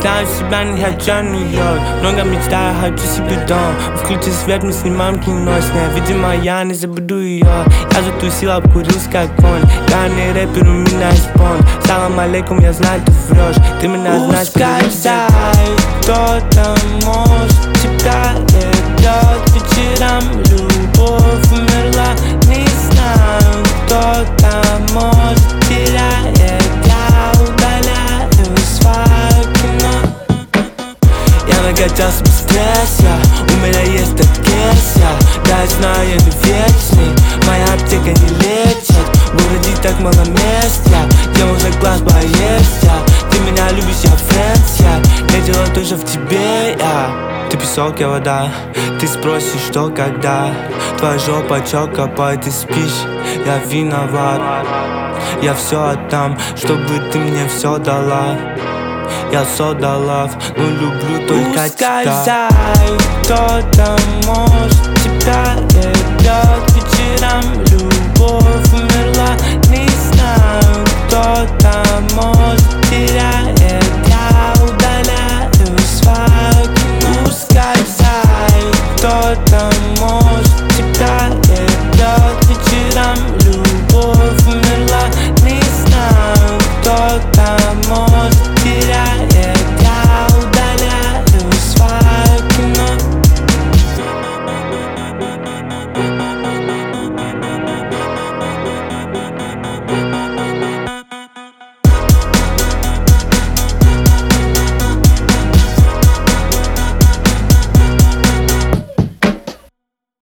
Знаю себя, не хочу Нью-Йорк. Много мечтаю, хочу себе дом. Включи свет, мы снимаем кино с ней. Видимо, я не забуду ее. Я затусил, обкурился как конь. Я не рэпер, у меня есть понт. Салам алейкум, я знаю, ты врешь. Ты меня знаешь, сказать, кто-то может тебя ждет вечером. Любовь умерла, не знаю, кто-то может теряет. Я удаляю свое кино. Я накачался без стресса, у меня есть агрессия. Да, я знаю, я не вечный, моя аптека не лечит. В городе так мало мест, я уже класс боец, Ты меня любишь, я френдс, Не дело тоже в тебе, Ты песок, я вода, ты спросишь, что когда. Твоя жопа чё копает, ты спишь, я виноват. Я все отдам, чтобы ты мне все дала. Я soda love, но люблю только тебя. Сказать, кто-то может тебя ждет вечером. Любовь умерла, не знаю, кто